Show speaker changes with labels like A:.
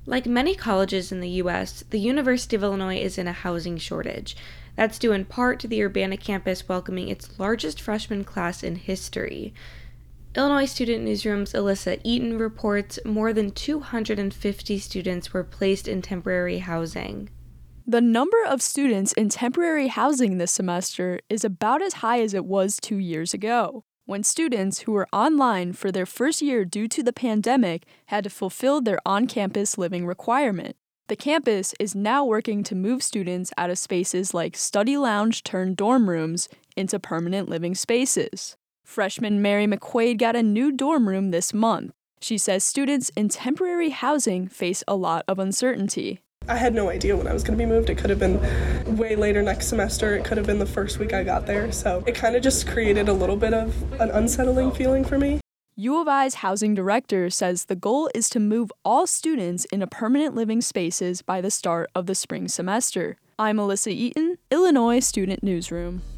A: Like many colleges in the U.S., the University of Illinois is in a housing shortage. That's due in part to the Urbana campus welcoming its largest freshman class in history. Illinois Student Newsroom's Alyssa Eaton reports more than 250 students were placed in temporary housing.
B: The number of students in temporary housing this semester is about as high as it was 2 years ago, when students who were online for their first year due to the pandemic had to fulfill their on-campus living requirement. The campus is now working to move students out of spaces like study lounge turned dorm rooms into permanent living spaces. Freshman Mary McQuaid got a new dorm room this month. She says students in temporary housing face a lot of uncertainty.
C: I had no idea when I was going to be moved. It could have been way later next semester. It could have been the first week I got there. So it kind of just created a little bit of an unsettling feeling for me.
B: U of I's housing director says the goal is to move all students into permanent living spaces by the start of the spring semester. I'm Alyssa Eaton, Illinois Student Newsroom.